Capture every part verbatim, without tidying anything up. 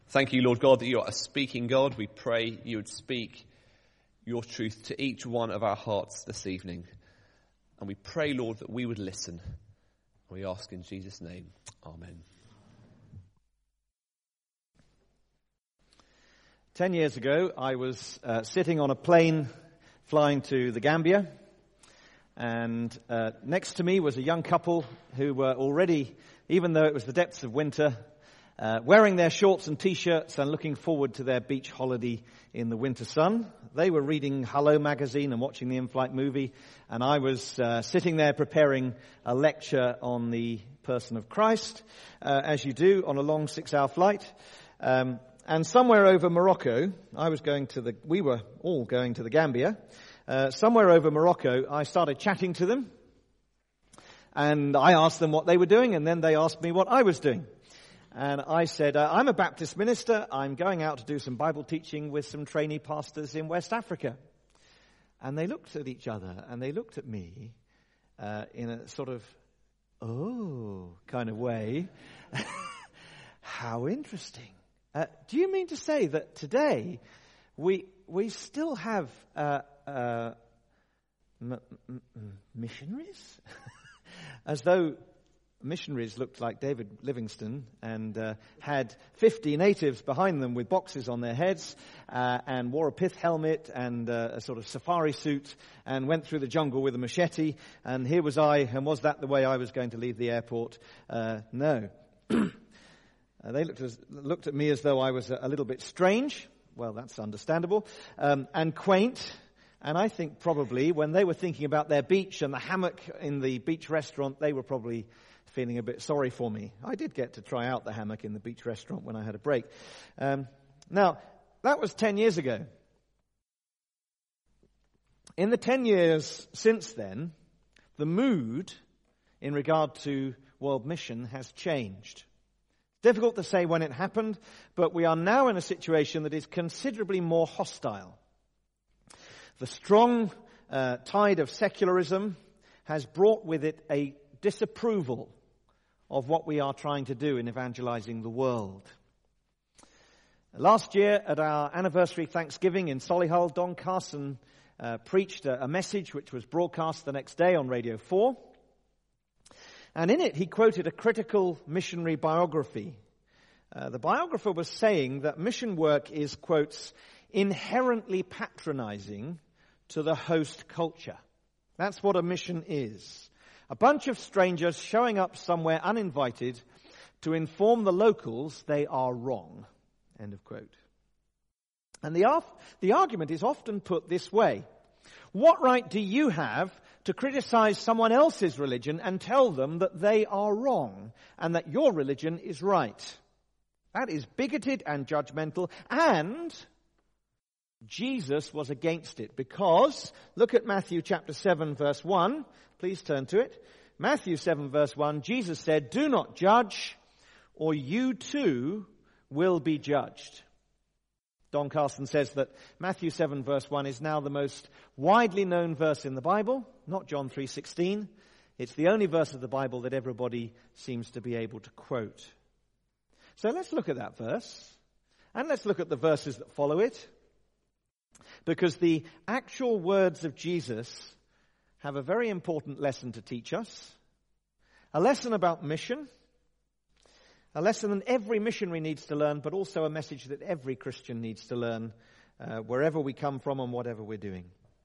Thank you, Lord God, that you are a speaking God. We pray you would speak your truth to each one of our hearts this evening. And we pray, Lord, that we would listen. We ask in Jesus' name. Amen. Ten years ago, I was uh, sitting on a plane flying to the Gambia. And uh, next to me was a young couple who were already, even though it was the depths of winter, Uh, wearing their shorts and T-shirts and looking forward to their beach holiday in the winter sun. They were reading Hello magazine and watching the in-flight movie, and I was uh, sitting there preparing a lecture on the person of Christ, uh, as you do on a long six-hour flight. Um, and somewhere over Morocco, I was going to the, we were all going to the Gambia. Uh, somewhere over Morocco, I started chatting to them, and I asked them what they were doing, and then they asked me what I was doing. And I said, uh, I'm a Baptist minister. I'm going out to do some Bible teaching with some trainee pastors in West Africa. And they looked at each other and they looked at me uh, in a sort of, oh, kind of way. How interesting. Uh, do you mean to say that today we we still have uh, uh, m- m- missionaries? As though missionaries looked like David Livingstone and uh, had fifty natives behind them with boxes on their heads uh, and wore a pith helmet and uh, a sort of safari suit and went through the jungle with a machete. And here was I, and was that the way I was going to leave the airport? Uh, no. uh, they looked, as, looked at me as though I was a, a little bit strange. Well, that's understandable. Um, and quaint. And I think probably when they were thinking about their beach and the hammock in the beach restaurant, they were probably feeling a bit sorry for me. I did get to try out the hammock in the beach restaurant when I had a break. Um, now, that was ten years ago. In the ten years since then, the mood in regard to world mission has changed. Difficult to say when it happened, but we are now in a situation that is considerably more hostile. The strong uh, tide of secularism has brought with it a disapproval of what we are trying to do in evangelizing the world. Last year at our anniversary Thanksgiving in Solihull, Don Carson uh, preached a, a message which was broadcast the next day on Radio four. And in it he quoted a critical missionary biography. Uh, the biographer was saying that mission work is, quotes, inherently patronizing to the host culture. That's what a mission is. A bunch of strangers showing up somewhere uninvited to inform the locals they are wrong. End of quote. And the, the argument is often put this way. What right do you have to criticize someone else's religion and tell them that they are wrong and that your religion is right? That is bigoted and judgmental, and Jesus was against it because, look at Matthew chapter seven verse one. Please turn to it. Matthew seven verse one, Jesus said, "Do not judge, or you too will be judged." Don Carson says that Matthew seven verse one is now the most widely known verse in the Bible, not John three sixteen. It's the only verse of the Bible that everybody seems to be able to quote. So let's look at that verse, and let's look at the verses that follow it, because the actual words of Jesus have a very important lesson to teach us, a lesson about mission, a lesson that every missionary needs to learn, but also a message that every Christian needs to learn uh, wherever we come from and whatever we're doing.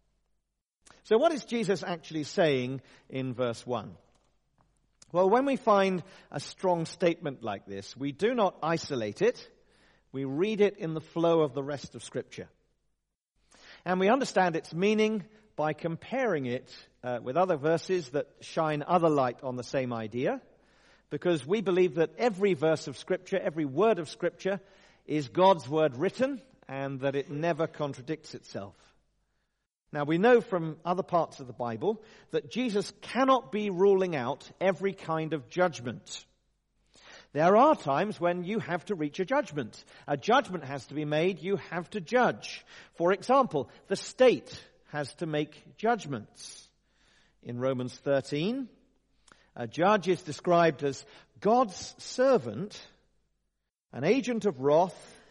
So what is Jesus actually saying in verse one? Well, when we find a strong statement like this, we do not isolate it. We read it in the flow of the rest of Scripture. And we understand its meaning by comparing it uh, with other verses that shine other light on the same idea, because we believe that every verse of Scripture, every word of Scripture is God's word written, and that it never contradicts itself. Now, we know from other parts of the Bible that Jesus cannot be ruling out every kind of judgment. There are times when you have to reach a judgment. A judgment has to be made. You have to judge. For example, the state has to make judgments. In Romans thirteen, a judge is described as God's servant, an agent of wrath,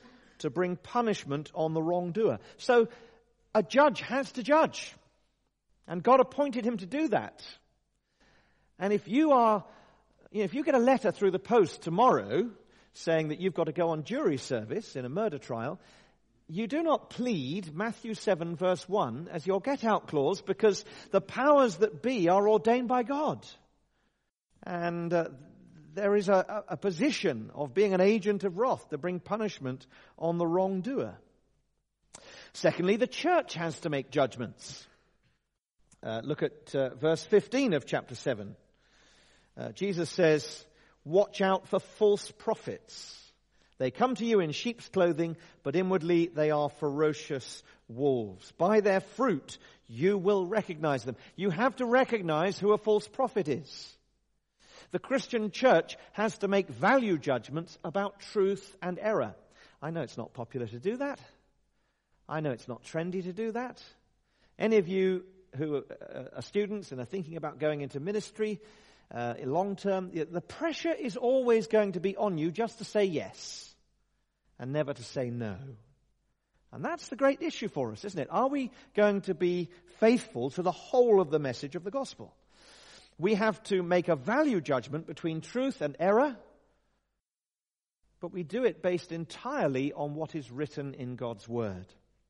to bring punishment on the wrongdoer. So a judge has to judge. And God appointed him to do that. And if you are, you know, if you get a letter through the post tomorrow saying that you've got to go on jury service in a murder trial, you do not plead Matthew seven verse one as your get-out clause, because the powers that be are ordained by God. And uh, there is a, a position of being an agent of wrath to bring punishment on the wrongdoer. Secondly, the church has to make judgments. Uh, look at uh, verse fifteen of chapter seven. Uh, Jesus says, "Watch out for false prophets. They come to you in sheep's clothing, but inwardly they are ferocious wolves. By their fruit you will recognize them." You have to recognize who a false prophet is. The Christian church has to make value judgments about truth and error. I know it's not popular to do that. I know it's not trendy to do that. Any of you who are students and are thinking about going into ministry uh, long term, the pressure is always going to be on you just to say yes and never to say no. And that's the great issue for us, isn't it? Are we going to be faithful to the whole of the message of the gospel? We have to make a value judgment between truth and error, but we do it based entirely on what is written in God's word.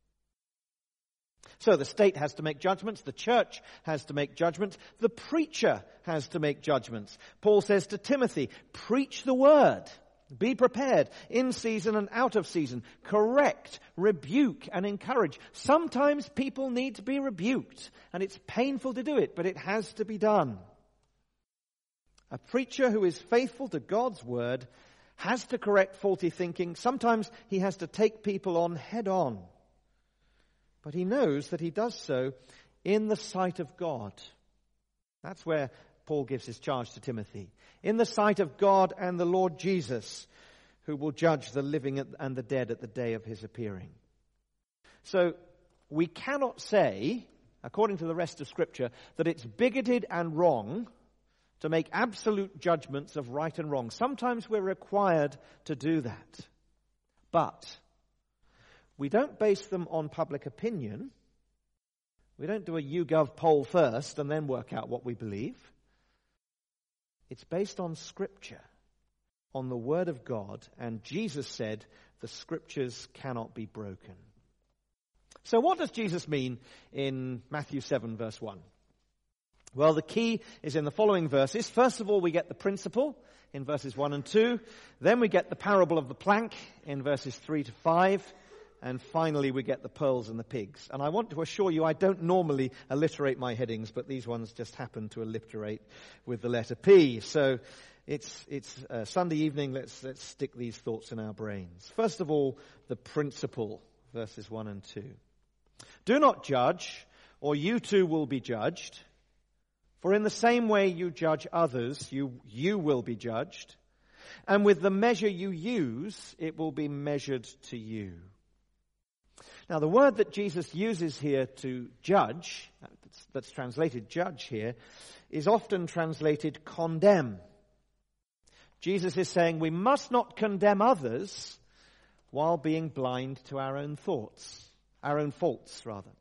So the state has to make judgments, the church has to make judgments, the preacher has to make judgments. Paul says to Timothy, preach the word, be prepared in season and out of season, correct, rebuke and encourage. Sometimes people need to be rebuked, and it's painful to do it, but it has to be done. A preacher who is faithful to God's word has to correct faulty thinking. Sometimes he has to take people on head on. But he knows that he does so in the sight of God. That's where Paul gives his charge to Timothy. In the sight of God and the Lord Jesus, who will judge the living and the dead at the day of his appearing. So we cannot say, according to the rest of Scripture, that it's bigoted and wrong to make absolute judgments of right and wrong. Sometimes we're required to do that. But we don't base them on public opinion. We don't do a YouGov poll first and then work out what we believe. It's based on Scripture, on the Word of God, and Jesus said the Scriptures cannot be broken. So what does Jesus mean in Matthew seven verse one? Well, the key is in the following verses. First of all, we get the principle in verses one and two. Then we get the parable of the plank in verses three to five. And finally, we get the pearls and the pigs. And I want to assure you, I don't normally alliterate my headings, but these ones just happen to alliterate with the letter P. So it's it's uh, Sunday evening. Let's let's stick these thoughts in our brains. First of all, the principle, verses one and two. Do not judge, or you too will be judged. For in the same way you judge others, you you will be judged. And with the measure you use, it will be measured to you. Now, the word that Jesus uses here to judge, that's, that's translated judge here, is often translated condemn. Jesus is saying we must not condemn others while being blind to our own thoughts, our own faults, rather.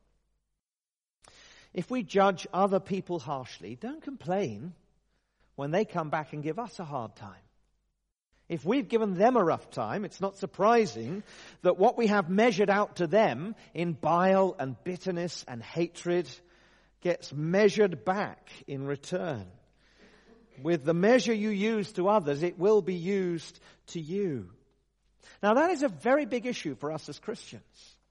If we judge other people harshly, don't complain when they come back and give us a hard time. If we've given them a rough time, it's not surprising that what we have measured out to them in bile and bitterness and hatred gets measured back in return. With the measure you use to others, it will be used to you. Now, that is a very big issue for us as Christians.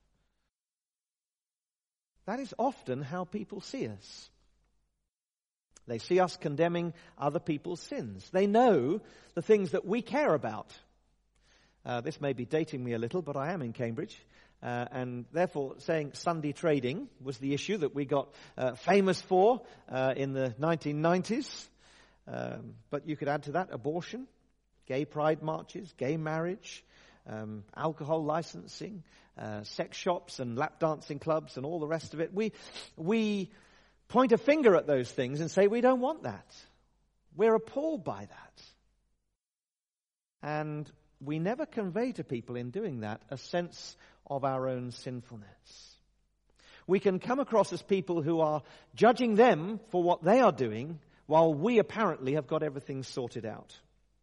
That is often how people see us. They see us condemning other people's sins. They know the things that we care about. Uh, this may be dating me a little, but I am in Cambridge. Uh, and therefore, saying Sunday trading was the issue that we got uh, famous for uh, in the nineteen nineties. Um, but you could add to that abortion, gay pride marches, gay marriage, um, alcohol licensing, uh, sex shops and lap dancing clubs and all the rest of it. We, we point a finger at those things and say we don't want that. We're appalled by that. And we never convey to people in doing that a sense of our own sinfulness. We can come across as people who are judging them for what they are doing, while we apparently have got everything sorted out.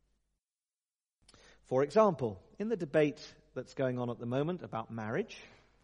For example, in the debate that's going on at the moment about marriage,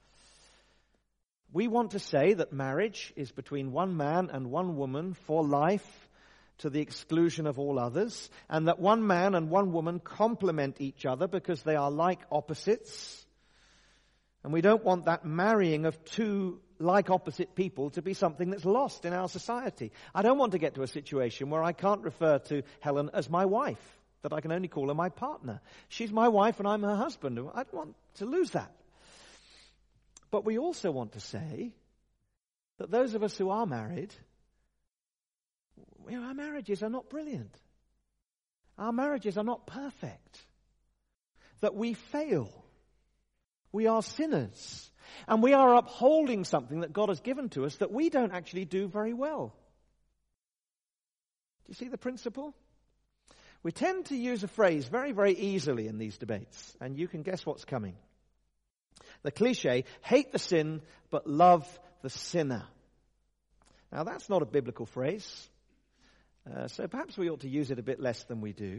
we want to say that marriage is between one man and one woman for life, to the exclusion of all others, and that one man and one woman complement each other because they are like opposites. And we don't want that marrying of two like opposite people to be something that's lost in our society. I don't want to get to a situation where I can't refer to Helen as my wife, that I can only call her my partner. She's my wife and I'm her husband. I don't want to lose that. But we also want to say that those of us who are married, you know, our marriages are not brilliant. Our marriages are not perfect. That we fail. We are sinners. And we are upholding something that God has given to us that we don't actually do very well. Do you see the principle? We tend to use a phrase very, very easily in these debates, and you can guess what's coming. The cliche, hate the sin, but love the sinner. Now, that's not a biblical phrase, uh, so perhaps we ought to use it a bit less than we do.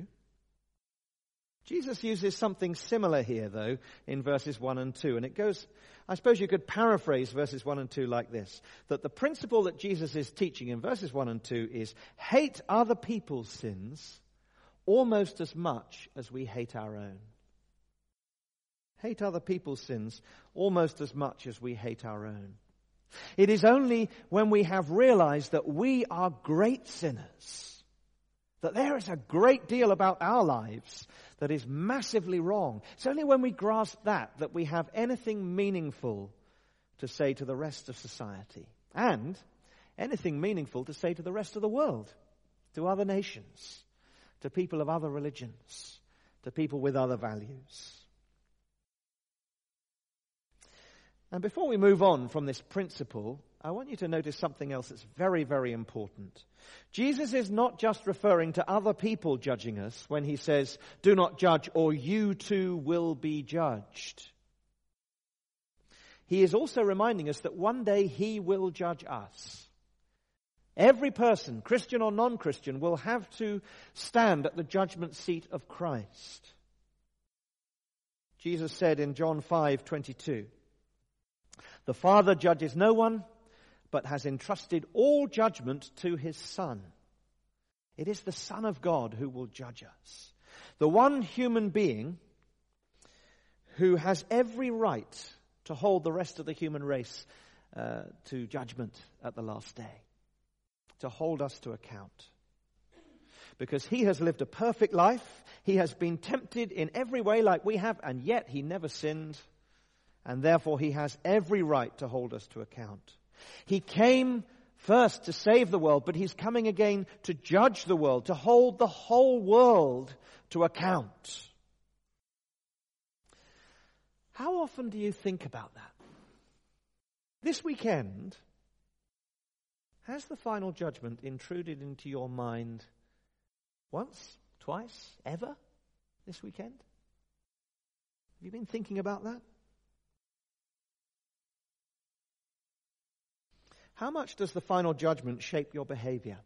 Jesus uses something similar here, though, in verses one and two, and it goes, I suppose you could paraphrase verses one and two like this, that the principle that Jesus is teaching in verses one and two is, hate other people's sins almost as much as we hate our own. Hate other people's sins almost as much as we hate our own. It is only when we have realized that we are great sinners, that there is a great deal about our lives that is massively wrong. It's only when we grasp that that we have anything meaningful to say to the rest of society, and anything meaningful to say to the rest of the world, to other nations, to people of other religions, to people with other values. And before we move on from this principle, I want you to notice something else that's very, very important. Jesus is not just referring to other people judging us when he says, do not judge or you too will be judged. He is also reminding us that one day he will judge us. Every person, Christian or non-Christian, will have to stand at the judgment seat of Christ. Jesus said in John five twenty-two, the Father judges no one, but has entrusted all judgment to his Son. It is the Son of God who will judge us. The one human being who has every right to hold the rest of the human race uh, to judgment at the last day. To hold us to account. Because he has lived a perfect life. He has been tempted in every way like we have, and yet he never sinned. And therefore he has every right to hold us to account. He came first to save the world, but he's coming again to judge the world, to hold the whole world to account. How often do you think about that? This weekend, has the final judgment intruded into your mind once, twice, ever this weekend? Have you been thinking about that? How much does the final judgment shape your behavior?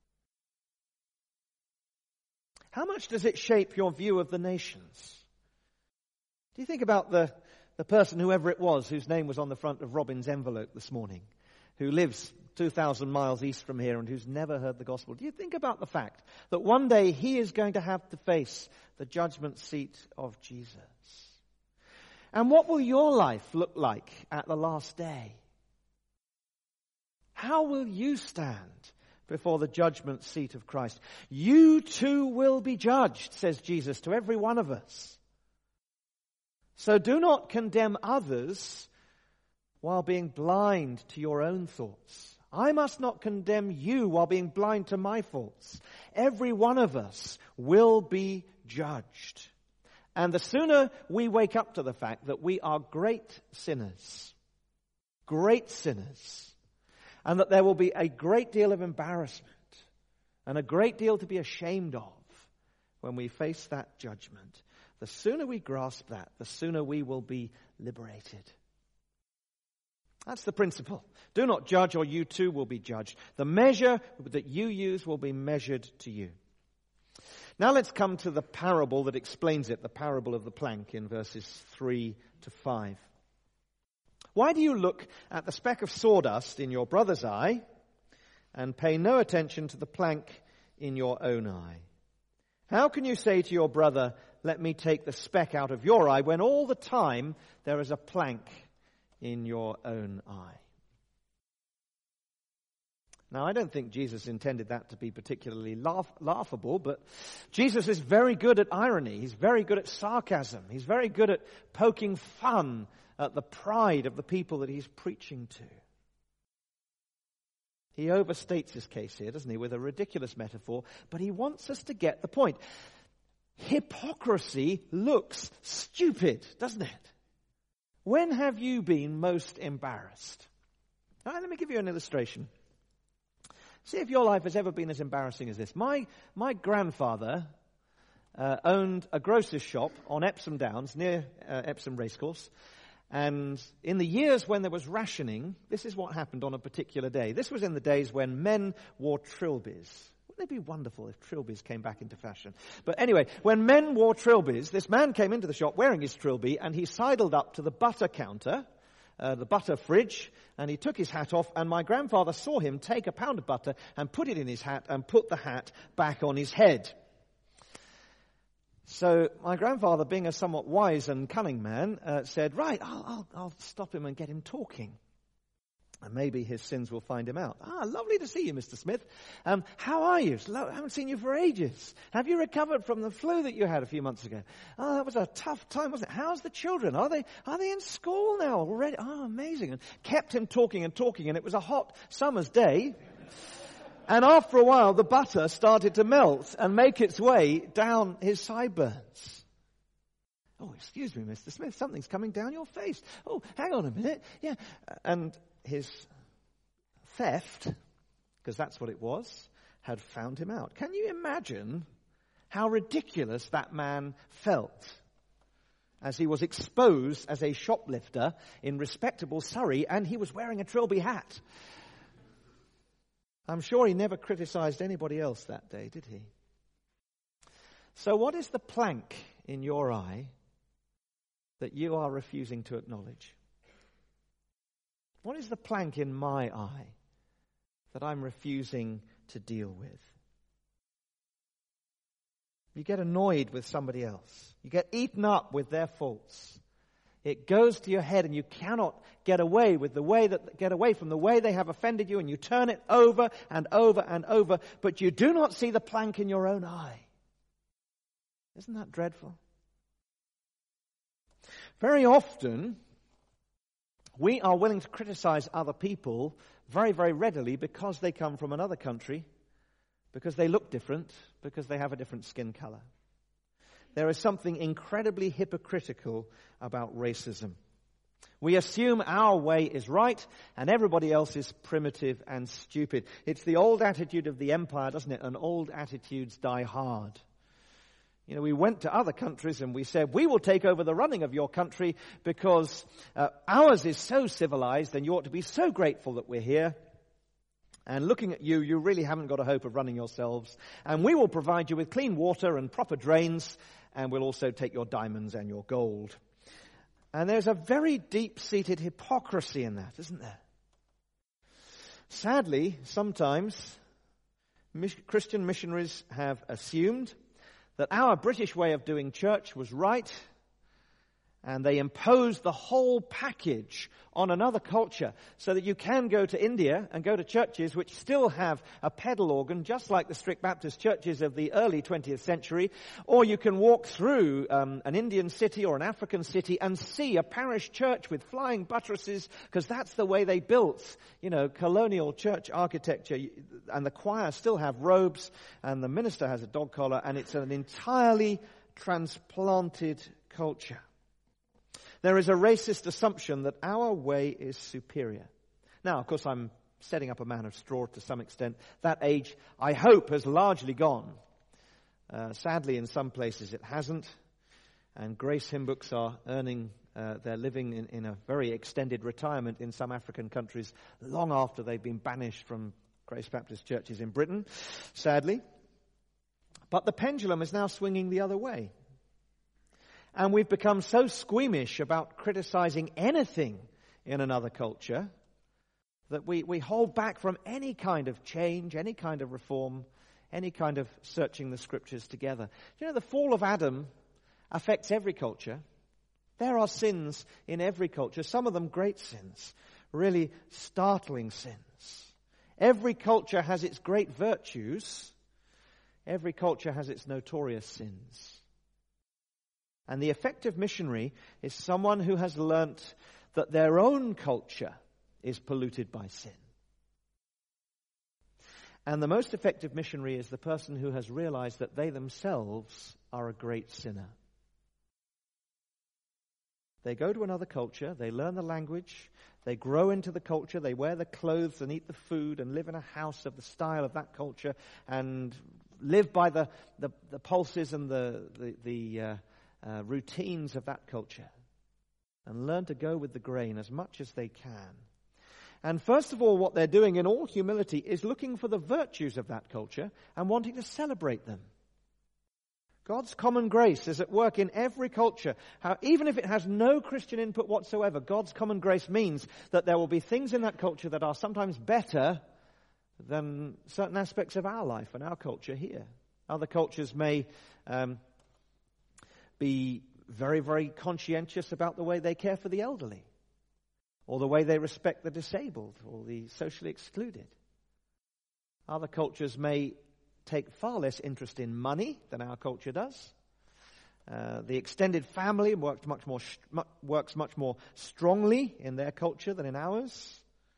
How much does it shape your view of the nations? Do you think about the, the person, whoever it was, whose name was on the front of Robin's envelope this morning, who lives two thousand miles east from here and who's never heard the gospel? Do you think about the fact that one day he is going to have to face the judgment seat of Jesus? And what will your life look like at the last day? How will you stand before the judgment seat of Christ? You too will be judged, says Jesus, to every one of us. So do not condemn others while being blind to your own thoughts. I must not condemn you while being blind to my faults. Every one of us will be judged. And the sooner we wake up to the fact that we are great sinners, great sinners, and that there will be a great deal of embarrassment and a great deal to be ashamed of when we face that judgment, the sooner we grasp that, the sooner we will be liberated. That's the principle. Do not judge, or you too will be judged. The measure that you use will be measured to you. Now let's come to the parable that explains it, the parable of the plank in verses three to five. Why do you look at the speck of sawdust in your brother's eye and pay no attention to the plank in your own eye? How can you say to your brother, let me take the speck out of your eye, when all the time there is a plank in your own eye? Now, I don't think Jesus intended that to be particularly laugh- laughable, but Jesus is very good at irony. He's very good at sarcasm. He's very good at poking fun at the pride of the people that he's preaching to. He overstates his case here, doesn't he, with a ridiculous metaphor, but he wants us to get the point. Hypocrisy looks stupid, doesn't it? When have you been most embarrassed? All right, let me give you an illustration. See if your life has ever been as embarrassing as this. My my grandfather uh, owned a grocer's shop on Epsom Downs, near uh, Epsom Racecourse. And in the years when there was rationing, this is what happened on a particular day. This was in the days when men wore trilbies. Wouldn't it be wonderful if trilbies came back into fashion? But anyway, when men wore trilbies, this man came into the shop wearing his trilby, and he sidled up to the butter counter, uh, the butter fridge, and he took his hat off, and my grandfather saw him take a pound of butter and put it in his hat and put the hat back on his head. So my grandfather, being a somewhat wise and cunning man, uh, said, right, I'll, I'll, I'll stop him and get him talking. And maybe his sins will find him out. Ah, lovely to see you, Mister Smith. Um, how are you? I haven't seen you for ages. Have you recovered from the flu that you had a few months ago? Oh, that was a tough time, wasn't it? How's the children? Are they are they in school now already? Oh, amazing. And kept him talking and talking, and it was a hot summer's day. And after a while, the butter started to melt and make its way down his sideburns. Oh, excuse me, Mister Smith, something's coming down your face. Oh, hang on a minute. Yeah, and his theft, because that's what it was, had found him out. Can you imagine how ridiculous that man felt as he was exposed as a shoplifter in respectable Surrey, and he was wearing a trilby hat? I'm sure he never criticized anybody else that day, did he? So what is the plank in your eye that you are refusing to acknowledge? What is the plank in my eye that I'm refusing to deal with? You get annoyed with somebody else. You get eaten up with their faults. It goes to your head, and you cannot get away with the way that get away from the way they have offended you, and you turn it over and over and over, but you do not see the plank in your own eye. Isn't that dreadful? Very often, we are willing to criticize other people very, very readily because they come from another country, because they look different, because they have a different skin color. There is something incredibly hypocritical about racism. We assume our way is right and everybody else is primitive and stupid. It's the old attitude of the empire, doesn't it? And old attitudes die hard. You know, we went to other countries and we said, we will take over the running of your country because uh, ours is so civilized and you ought to be so grateful that we're here. And looking at you, you really haven't got a hope of running yourselves. And we will provide you with clean water and proper drains, and we'll also take your diamonds and your gold. And there's a very deep-seated hypocrisy in that, isn't there? Sadly, sometimes Christian missionaries have assumed that our British way of doing church was right, and they imposed the whole package on another culture so that you can go to India and go to churches which still have a pedal organ, just like the strict Baptist churches of the early twentieth century, or you can walk through um, an Indian city or an African city and see a parish church with flying buttresses, because that's the way they built, you know, colonial church architecture. And the choir still have robes, and the minister has a dog collar, and it's an entirely transplanted culture. There is a racist assumption that our way is superior. Now, of course, I'm setting up a man of straw to some extent. That age, I hope, has largely gone. Uh, sadly, in some places it hasn't. And Grace hymn books are earning uh, their living in, in a very extended retirement in some African countries long after they've been banished from Grace Baptist churches in Britain, sadly. But the pendulum is now swinging the other way. And we've become so squeamish about criticizing anything in another culture that we, we hold back from any kind of change, any kind of reform, any kind of searching the scriptures together. You know, the fall of Adam affects every culture. There are sins in every culture, some of them great sins, really startling sins. Every culture has its great virtues. Every culture has its notorious sins. And the effective missionary is someone who has learnt that their own culture is polluted by sin. And the most effective missionary is the person who has realized that they themselves are a great sinner. They go to another culture, they learn the language, they grow into the culture, they wear the clothes and eat the food and live in a house of the style of that culture and live by the, the, the pulses and the, the, the uh, uh, routines of that culture and learn to go with the grain as much as they can. And first of all, what they're doing in all humility is looking for the virtues of that culture and wanting to celebrate them. God's common grace is at work in every culture. How, even if it has no Christian input whatsoever, God's common grace means that there will be things in that culture that are sometimes better than certain aspects of our life and our culture here. Other cultures may um, be very, very conscientious about the way they care for the elderly, or the way they respect the disabled or the socially excluded. Other cultures may take far less interest in money than our culture does. Uh, the extended family works much more works much more strongly in their culture than in ours.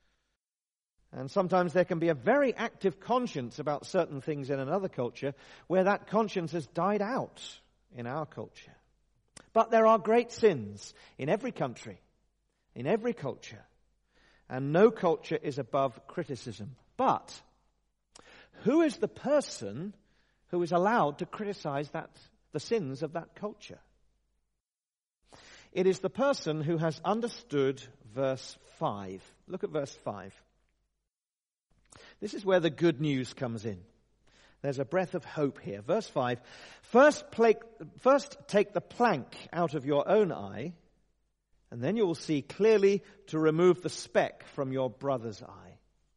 And sometimes there can be a very active conscience about certain things in another culture where that conscience has died out in our culture. But there are great sins in every country, in every culture, and no culture is above criticism. But who is the person who is allowed to criticize that, the sins of that culture? It is the person who has understood verse five. Look at verse five. This is where the good news comes in. There's a breath of hope here. Verse five. First, play, first take the plank out of your own eye, and then you will see clearly to remove the speck from your brother's eye.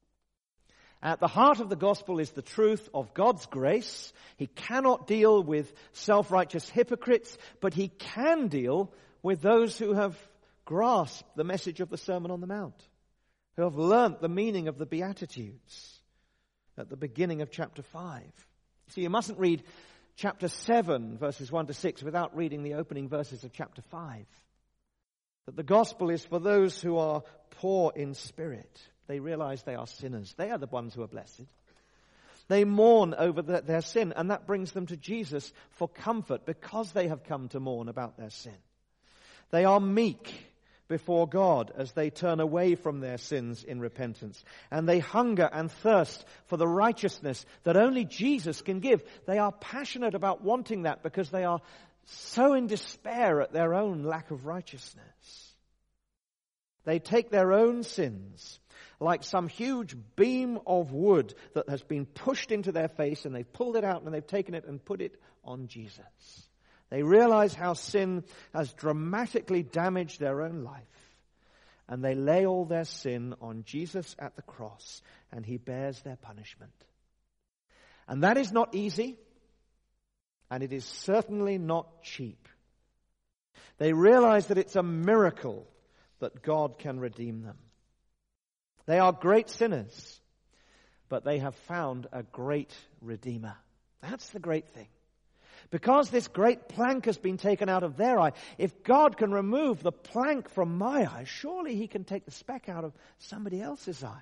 At the heart of the gospel is the truth of God's grace. He cannot deal with self-righteous hypocrites, but he can deal with those who have grasped the message of the Sermon on the Mount, who have learnt the meaning of the Beatitudes at the beginning of chapter five. See, you mustn't read chapter seven, verses one to six, without reading the opening verses of chapter five. That the gospel is for those who are poor in spirit. They realize they are sinners. They are the ones who are blessed. They mourn over the, their sin, and that brings them to Jesus for comfort because they have come to mourn about their sin. They are meek before God as they turn away from their sins in repentance. And they hunger and thirst for the righteousness that only Jesus can give. They are passionate about wanting that because they are so in despair at their own lack of righteousness. They take their own sins like some huge beam of wood that has been pushed into their face, and they've pulled it out and they've taken it and put it on Jesus. They realize how sin has dramatically damaged their own life, and they lay all their sin on Jesus at the cross, and he bears their punishment. And that is not easy, and it is certainly not cheap. They realize that it's a miracle that God can redeem them. They are great sinners, but they have found a great Redeemer. That's the great thing. Because this great plank has been taken out of their eye, if God can remove the plank from my eye, surely he can take the speck out of somebody else's eye.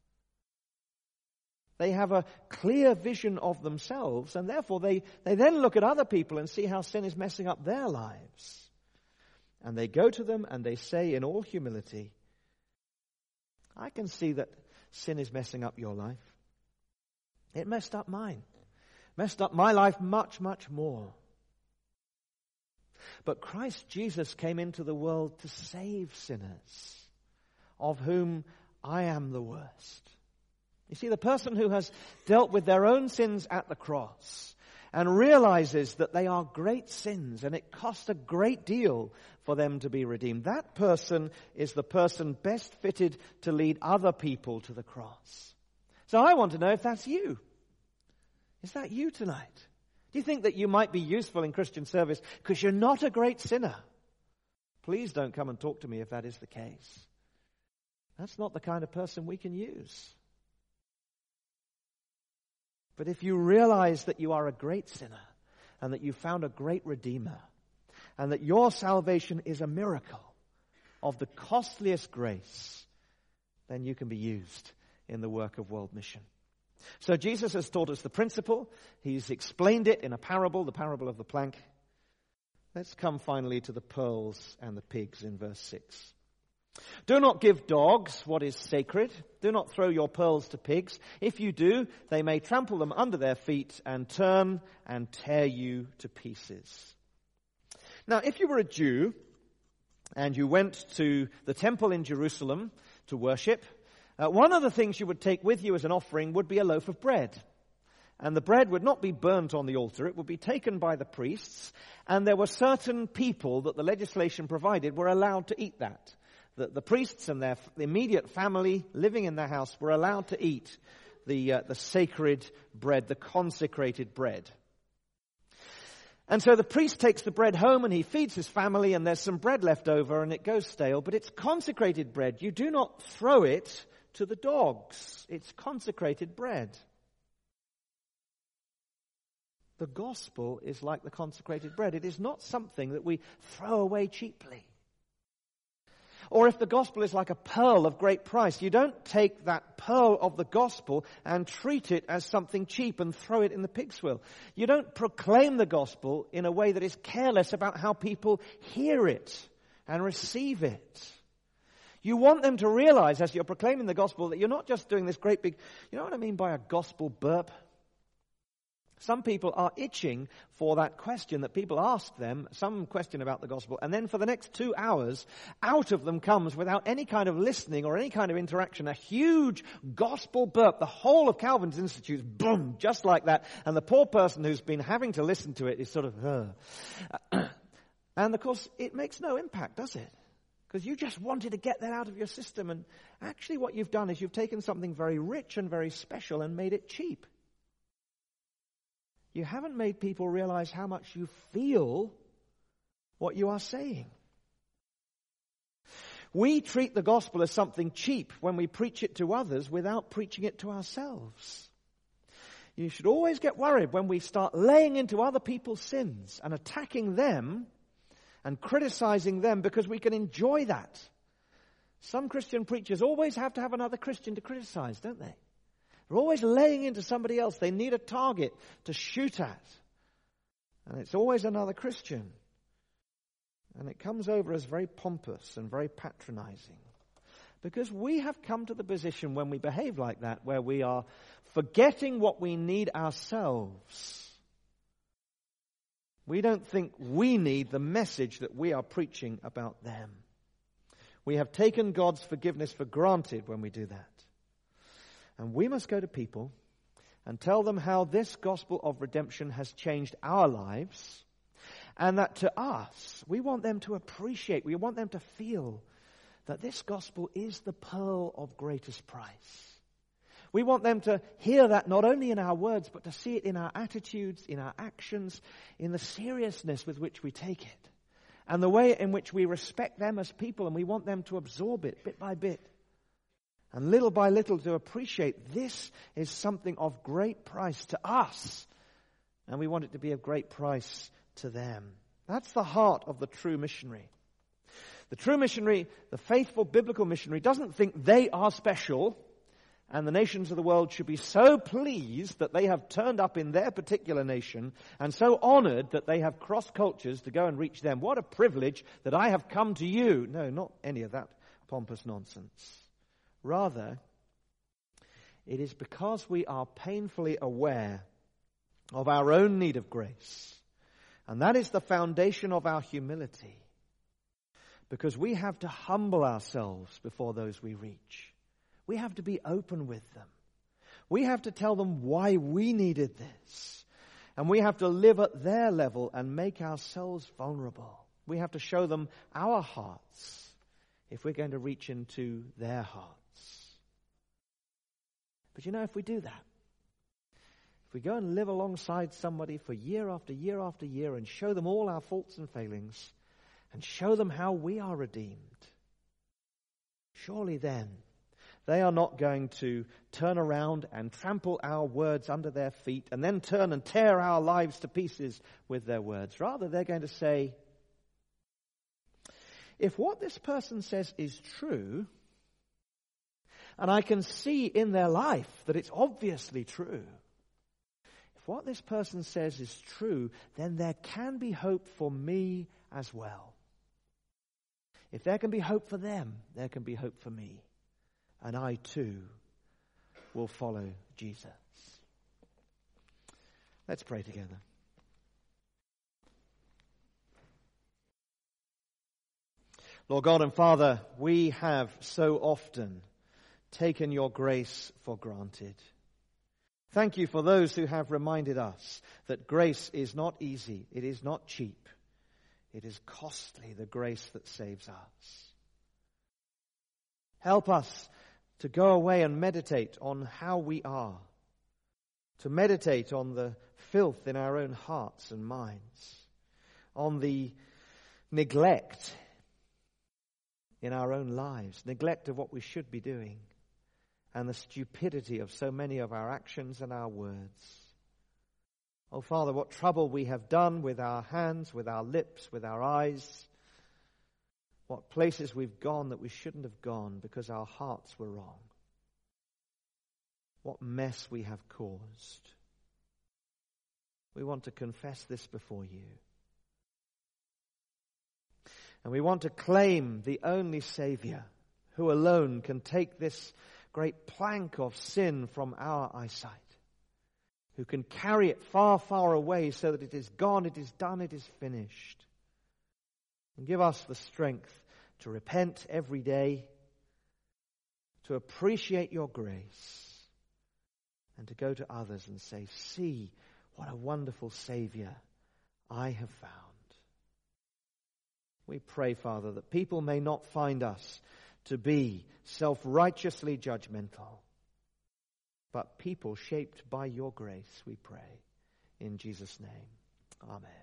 They have a clear vision of themselves, and therefore they, they then look at other people and see how sin is messing up their lives. And they go to them and they say in all humility, I can see that sin is messing up your life. It messed up mine. Messed up my life much, much more. But Christ Jesus came into the world to save sinners, of whom I am the worst. You see, the person who has dealt with their own sins at the cross and realizes that they are great sins and it cost a great deal for them to be redeemed, that person is the person best fitted to lead other people to the cross. So I want to know if that's you. Is that you tonight? Do you think that you might be useful in Christian service because you're not a great sinner? Please don't come and talk to me if that is the case. That's not the kind of person we can use. But if you realize that you are a great sinner and that you found a great Redeemer and that your salvation is a miracle of the costliest grace, then you can be used in the work of world mission. So Jesus has taught us the principle. He's explained it in a parable, the parable of the plank. Let's come finally to the pearls and the pigs in verse six. Do not give dogs what is sacred. Do not throw your pearls to pigs. If you do, they may trample them under their feet and turn and tear you to pieces. Now, if you were a Jew and you went to the temple in Jerusalem to worship, uh, one of the things you would take with you as an offering would be a loaf of bread. And the bread would not be burnt on the altar. It would be taken by the priests. And there were certain people that the legislation provided were allowed to eat that. The, the priests and their immediate family living in their house were allowed to eat the, uh, the sacred bread, the consecrated bread. And so the priest takes the bread home and he feeds his family, and there's some bread left over and it goes stale, but it's consecrated bread. You do not throw it to the dogs. It's consecrated bread. The gospel is like the consecrated bread. It is not something that we throw away cheaply. Or if the gospel is like a pearl of great price, you don't take that pearl of the gospel and treat it as something cheap and throw it in the pig's wheel. You don't proclaim the gospel in a way that is careless about how people hear it and receive it. You want them to realize as you're proclaiming the gospel that you're not just doing this great big, you know what I mean by a gospel burp? Some people are itching for that question that people ask them, some question about the gospel, and then for the next two hours, out of them comes, without any kind of listening or any kind of interaction, a huge gospel burp. The whole of Calvin's Institute, boom, just like that. And the poor person who's been having to listen to it is sort of, uh. And of course, it makes no impact, does it? Because you just wanted to get that out of your system. And actually what you've done is you've taken something very rich and very special and made it cheap. You haven't made people realize how much you feel what you are saying. We treat the gospel as something cheap when we preach it to others without preaching it to ourselves. You should always get worried when we start laying into other people's sins and attacking them and criticizing them because we can enjoy that. Some Christian preachers always have to have another Christian to criticize, don't they? They're always laying into somebody else. They need a target to shoot at. And it's always another Christian. And it comes over as very pompous and very patronizing. Because we have come to the position when we behave like that, where we are forgetting what we need ourselves. We don't think we need the message that we are preaching about them. We have taken God's forgiveness for granted when we do that. And we must go to people and tell them how this gospel of redemption has changed our lives, and that to us, we want them to appreciate, we want them to feel that this gospel is the pearl of greatest price. We want them to hear that not only in our words, but to see it in our attitudes, in our actions, in the seriousness with which we take it, and the way in which we respect them as people, and we want them to absorb it bit by bit. And little by little to appreciate this is something of great price to us. And we want it to be of great price to them. That's the heart of the true missionary. The true missionary, the faithful biblical missionary, doesn't think they are special and the nations of the world should be so pleased that they have turned up in their particular nation and so honored that they have crossed cultures to go and reach them. What a privilege that I have come to you. No, not any of that pompous nonsense. Rather, it is because we are painfully aware of our own need of grace And that is the foundation of our humility. Because we have to humble ourselves before those we reach. We have to be open with them. We have to tell them why we needed this. And we have to live at their level and make ourselves vulnerable. We have to show them our hearts if we're going to reach into their hearts. But you know, if we do that, if we go and live alongside somebody for year after year after year and show them all our faults and failings and show them how we are redeemed, surely then they are not going to turn around and trample our words under their feet and then turn and tear our lives to pieces with their words. Rather, they're going to say, if what this person says is true, and I can see in their life that it's obviously true, if what this person says is true, then there can be hope for me as well. If there can be hope for them, there can be hope for me. And I too will follow Jesus. Let's pray together. Lord God and Father, we have so often taken your grace for granted. Thank you for those who have reminded us that grace is not easy, it is not cheap, it is costly, the grace that saves us. Help us to go away and meditate on how we are, to meditate on the filth in our own hearts and minds, on the neglect in our own lives, neglect of what we should be doing, and the stupidity of so many of our actions and our words. Oh, Father, what trouble we have done with our hands, with our lips, with our eyes. What places we've gone that we shouldn't have gone because our hearts were wrong. What mess we have caused. We want to confess this before you. And we want to claim the only Savior who alone can take this great plank of sin from our eyesight, who can carry it far, far away so that it is gone, it is done, it is finished. And give us the strength to repent every day, to appreciate your grace, and to go to others and say, see what a wonderful Savior I have found. We pray, Father, that people may not find us to be self-righteously judgmental, but people shaped by your grace, we pray. In Jesus' name, amen.